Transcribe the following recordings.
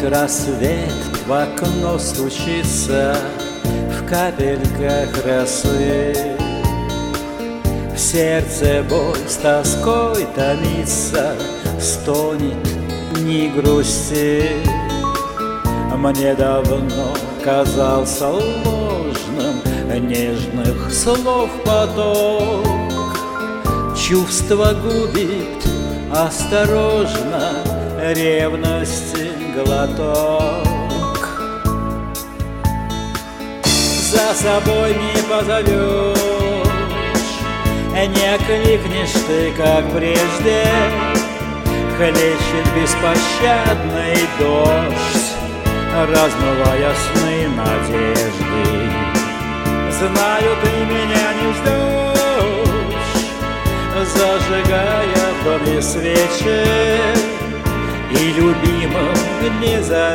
Вновь рассвет в окно стучится в капельках росы. В сердце боль с тоской томится, стонет, не грусти. Мне давно казался ложным нежных слов поток. Чувство губит осторожно ревности глоток. За собой не позовешь, не окликнешь ты, как прежде. Хлещет беспощадный дождь, размывая сны надежды. Знаю, ты меня не ждешь, зажигая в доме свечи, и любимым не зовешь,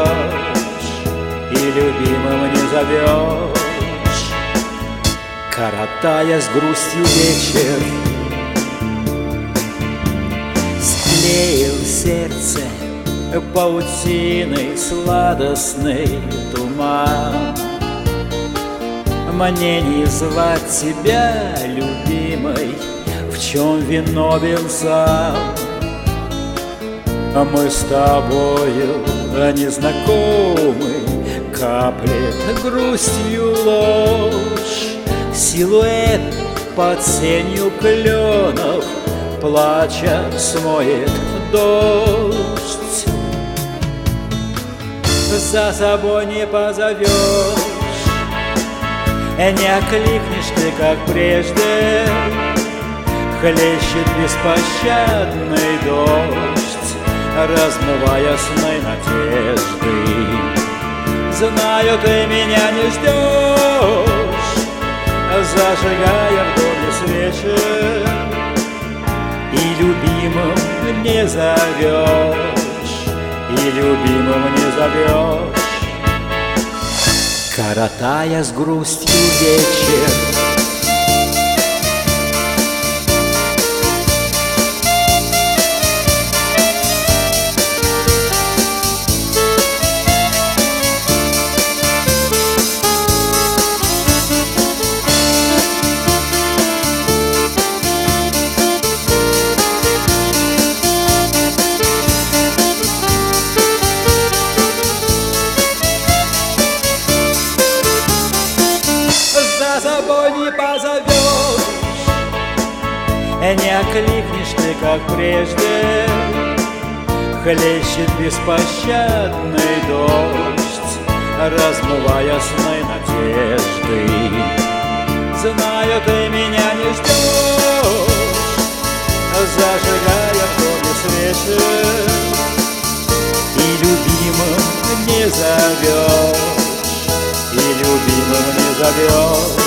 и любимым не зовешь. Коротая с грустью вечер, склеил сердце паутиной сладостный туман. Мне не звать тебя, любимой, в чем виновен сам. Мы с тобою незнакомы, каплет грустью ложь. Силуэт под сенью кленов плача смоет дождь. За собой не позовешь, не окликнешь ты, как прежде. Хлещет беспощадный дождь, размывая сны надежды. Знаю, ты меня не ждешь, зажигая в доме свечи, и любимым не зовешь, и любимым не зовешь. Коротая с грустью вечер, за собой не позовешь, не окликнешь ты, как прежде. Хлещет беспощадный дождь, размывая сны надежды. Знаю, ты меня не ждешь, зажигая в доме свечи, и любимым не зовешь, и любимым не зовешь.